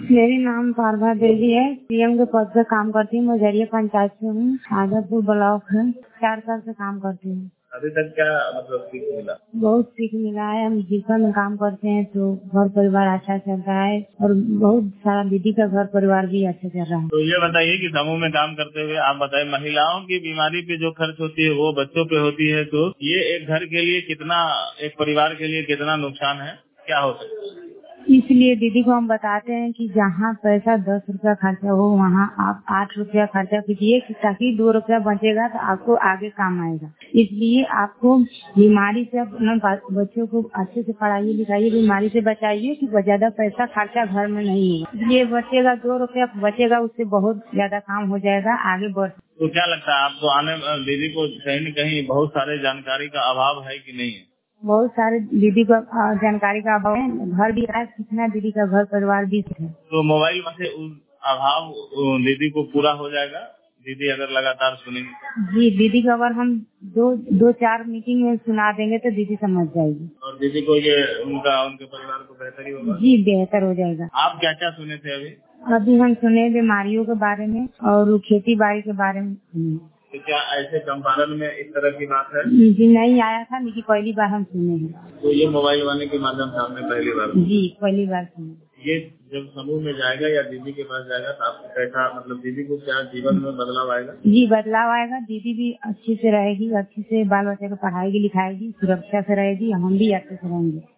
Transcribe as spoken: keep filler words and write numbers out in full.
मेरी नाम पारभा देवी है। सीएम के पद पे काम करती हूँ। मझरिया पंचायत से हूँ। आदरपुर ब्लॉक है। चार साल से काम करती हूँ। अभी तक क्या मतलब सीख मिला? बहुत सीख मिला है। हम जीविका में काम करते हैं तो घर परिवार अच्छा चल रहा है और बहुत सारा दीदी का घर परिवार भी अच्छा चल रहा है। तो ये बताइए कि समूह में काम करते हुए आप बताइए, महिलाओं की बीमारी पे जो खर्च होती है वो बच्चों पे होती है, तो ये एक घर के लिए कितना, एक परिवार के लिए कितना नुकसान है, क्या हो सकता है? इसलिए दीदी को हम बताते हैं कि जहाँ पैसा दस रुपया खर्चा हो वहाँ आप आठ रुपया खर्चा कीजिए, ताकि दो रुपया बचेगा तो आपको आगे काम आएगा। इसलिए आपको बीमारी से अपना बच्चों को अच्छे से पढ़ाइए लिखाइए, बीमारी से बचाइए कि ज्यादा पैसा खर्चा घर में नहीं होगा। इसलिए बचेगा दो रुपया बचेगा, उससे बहुत ज्यादा काम हो जाएगा, आगे बढ़। तो क्या लगता है आपको, आने दीदी को कहीं न कहीं बहुत सारे जानकारी का अभाव है कि नहीं है? बहुत सारे दीदी का जानकारी का अभाव है। घर भी है, कितना दीदी का घर परिवार भी है। तो मोबाइल में से उस अभाव दीदी को पूरा हो जाएगा, दीदी अगर लगातार सुनेंगे? जी, दीदी को अगर हम दो दो चार मीटिंग में सुना देंगे तो दीदी समझ जाएगी और दीदी को ये उनका उनके परिवार को बेहतर ही होगा। जी, बेहतर हो जाएगा। आप क्या क्या सुने थे अभी? अभी हम सुने बीमारियों के बारे में और खेती बाड़ी के बारे में सुने। तो क्या ऐसे चंपारण में इस तरह की बात है? जी नहीं आया था, लेकिन पहली बार हम सुने हैं। तो ये मोबाइल वाले के माध्यम से आपने पहली बार? जी, पहली बार सुने। ये जब समूह में जाएगा या दीदी के पास जाएगा तो आपको कैसा, मतलब दीदी को क्या जीवन में बदलाव आएगा? जी, बदलाव आएगा। दीदी भी अच्छी से रहेगी, अच्छी से बाल बच्चे को पढ़ाएगी लिखाएगी, सुरक्षा से रहेगी, हम भी अच्छे से रहेंगे।